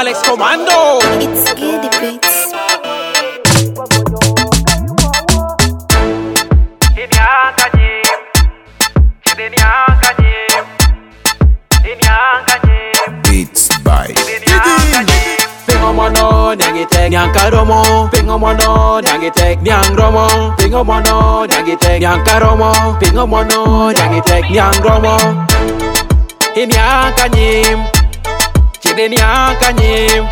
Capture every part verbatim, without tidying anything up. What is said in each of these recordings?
Alex Commando. It's Giddy Beats. Beats by Pingo mono nyangi tek nyang karomo. Pingo mono nyangi tek nyang romo. Pingo mono nyangi tek nyang karomo. Pingo mono nyangi tek nyang romo. Inyang kanyim, chide nyang kanyim.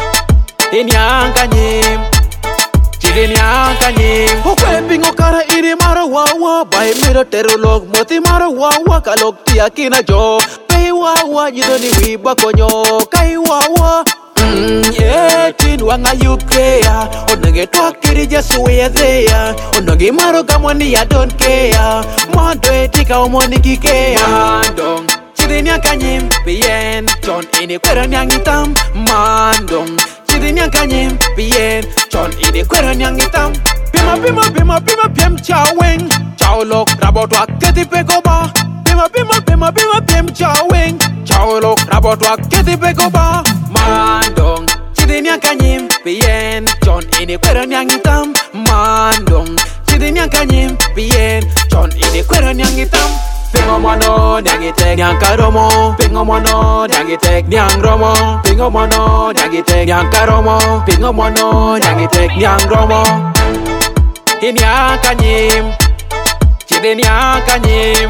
Inyang kanyim, chide nyang kanyim. Hokwe pingo kara iri mara wawa. Bai mira terolog moti mara wawa. Kalok tia kina jo. Pei wawa jidoni wiba konyo. Kai wawa. Mm, yeah, tin wanga yukea. Onage talk kiri just way there. Onage maro kamoni I don't care. Mondo etika omoni kikea. Mandong, chidini akanyim, bien. John ini kwera nyangitam. Mandong, chidini akanyim, bien. John ini kwera nyangitam. Pima pima pima pima pim chawing. Chawlok rabotwa keti pekoba. Pima pima pima pima pim chawing. Chawlok rabotwa keti pekoba. Mandong, chidini akanyim, bien. John ini kwera nyangitam. Mandong, chidini akanyim, bien. John ini kwera nyangitam. Pingo mono nyangi tek nyang karomo. Pingo mono nyangi tek nyang romo. Pingo mono nyangi tek nyang karomo. Pingo mono nyangi tek nyang romo. Inyang kanyim, chidini akanyim.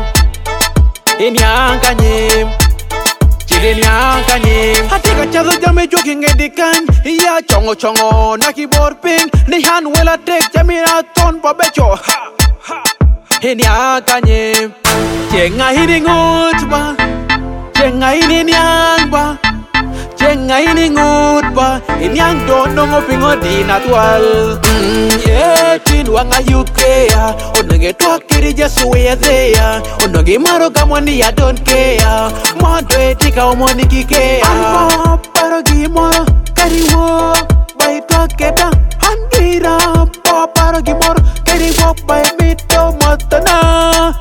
Inyang kanyim, chidini akanyim. Hatika chazo jame joking edikan. Iya chongo chongo naki borping. Nihan wela tek jamira ton pabecho. Ha ha. Inyang kanyim. Jenga hini ngutba, jenga hini nyangba, jenga hini ngutba. Inyang dono ngopingo di natural. Mm, yeah, tin wanga yukea. Onage talk kiri just way there. Onage maro kamoni I don't care. Mondo etika omoni kikea. Alma parogi moro kariwo, bai paketa handira. Pa parogi moro kariwo bai mito matana.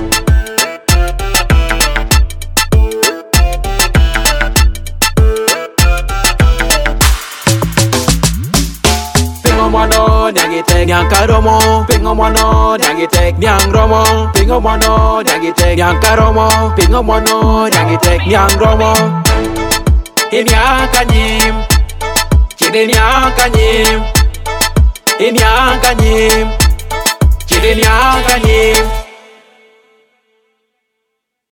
Pingo mono nyangi tek nyang karomo. Pingo mono nyangi tek nyang romo. Pingo mono nyangi tek nyang karomo. Pingo mono nyangi tek nyang romo. Inyang kanyim, chidini akanyim. Inyang kanyim, chidini akanyim.